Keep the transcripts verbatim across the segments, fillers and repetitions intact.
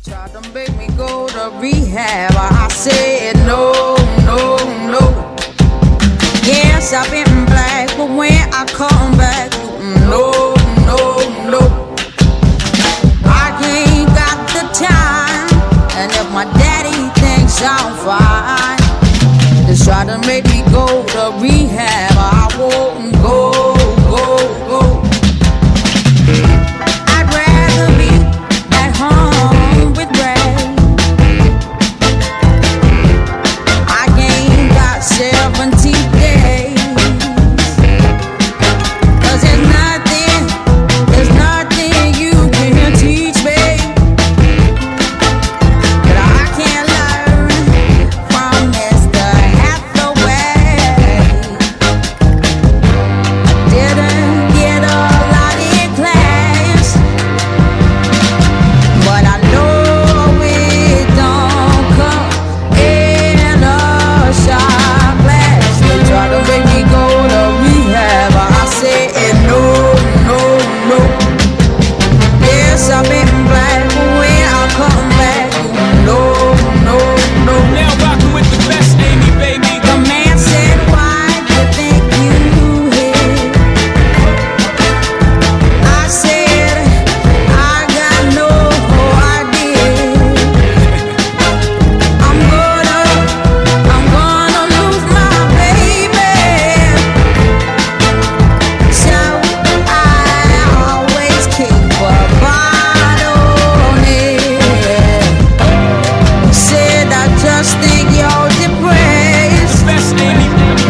Tried to make me go to rehab. I said no, no, no. Yes, I've been black, but when I come back, no, no, no. I ain't got the time, and if my daddy thinks I'm fine, just try to make me go to rehab. I won't go, go, go. I'd rather be at home with Ray. I ain't got seventy days, 'cause there's nothing, there's nothing you can teach me that I can't learn from Mister Hathaway. Didn't get a lot in class, but I know it don't come in a shot glass. They try to make me go to rehab. I said no, no, no. Yes, I've been black, but when I come back, no, no, no. Now rockin' with the best, Amy, baby. The man said, why do you think you hit? I said, I got no idea. I'm gonna, I'm gonna lose my baby. So I always keep a bottle on it. Said I just think you're depressed. Best, Amy.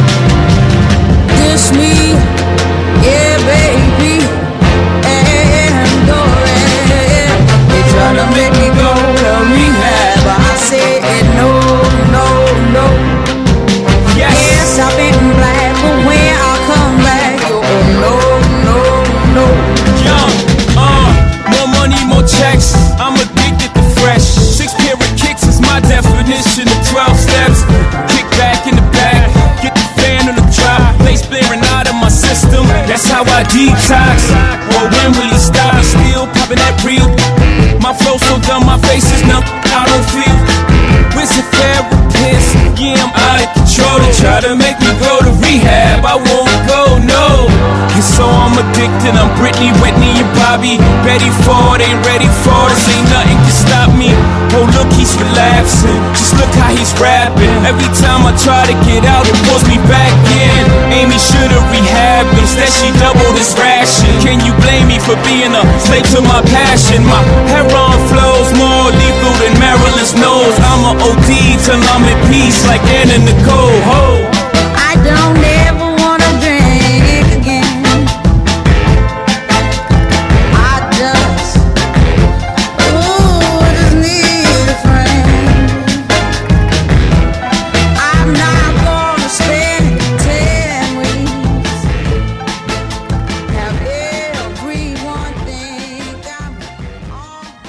Dish me, yeah, baby, and go ahead. They try to make me go to rehab. I said no, no, no. Yes. Yes, I've been black, but when I come back, you no, no, no. Young, uh, more money, more checks. I'm addicted to fresh. Six pair of kicks is my definition of twelve steps. Kick back in the back, get the fan on the drop. Face blaring out of my system. That's how I detox. Well, when will he stop? He still popping that real. My flow so dumb, my face is numb. I don't feel. Where's the therapist? Yeah, I'm out of control. They try to make me go to rehab. I won't go, no. And so I'm addicted. I'm Britney, Whitney, and Bobby. Betty Ford ain't ready for this. Ain't nothing can stop me. Oh, look, he's relapsing. Just look how he's rapping. Every time I try to get out, it pulls me back in. Amy should've rehabbed. Instead, she doubled his ration. Can you blame me for being a slave to my passion? My heroin flows more lethal than Marilyn's nose. I'm a O D till I'm in peace, like Anna Nicole. Ho. I don't